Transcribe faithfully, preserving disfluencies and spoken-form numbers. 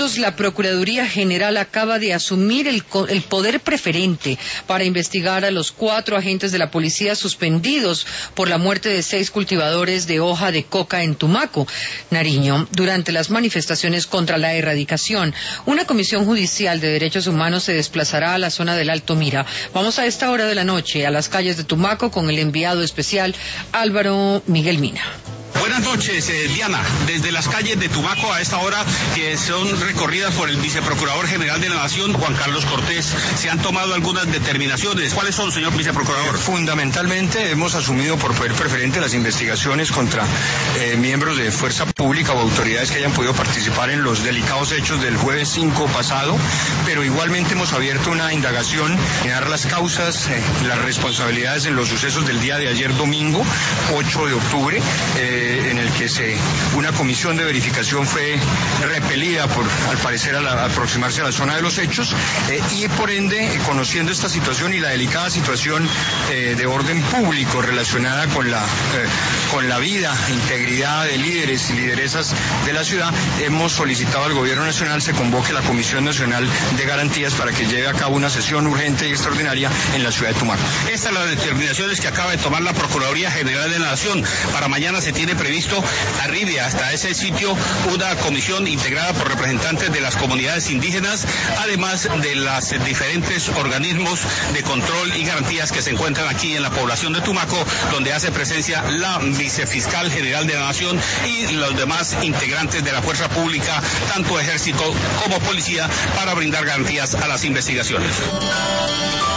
minutos, la Procuraduría General acaba de asumir el, el poder preferente para investigar a los cuatro agentes de la policía suspendidos por la muerte de seis cultivadores de hoja de coca en Tumaco, Nariño, durante las manifestaciones contra la erradicación. Una comisión judicial de derechos humanos se desplazará a la zona del Alto Mira. Vamos a esta hora de la noche a las calles de Tumaco con el enviado especial Álvaro Miguel Mina. Buenas noches, eh, Diana. Desde las calles de Tumaco a esta hora, que son recorridas por el viceprocurador general de la Nación, Juan Carlos Cortés, se han tomado algunas determinaciones. ¿Cuáles son, señor viceprocurador? Fundamentalmente hemos asumido por poder preferente las investigaciones contra eh, miembros de fuerza pública o autoridades que hayan podido participar en los delicados hechos del jueves cinco pasado, pero igualmente hemos abierto una indagación en dar las causas, eh, las responsabilidades en los sucesos del día de ayer domingo, ocho de octubre, eh, en el que se, una comisión de verificación fue repelida por, al parecer, al aproximarse a la zona de los hechos, eh, y por ende, eh, conociendo esta situación y la delicada situación eh, de orden público relacionada con la, eh, con la vida, integridad de líderes y lideresas de la ciudad, hemos solicitado al Gobierno Nacional se convoque la Comisión Nacional de Garantías para que lleve a cabo una sesión urgente y extraordinaria en la ciudad de Tumaco. Estas son las determinaciones que acaba de tomar la Procuraduría General de la Nación. Para mañana se tiene previsto arribe hasta ese sitio una comisión integrada por representantes de las comunidades indígenas, además de los diferentes organismos de control y garantías que se encuentran aquí en la población de Tumaco, donde hace presencia la vicefiscal general de la Nación y los demás integrantes de la fuerza pública, tanto ejército como policía, para brindar garantías a las investigaciones.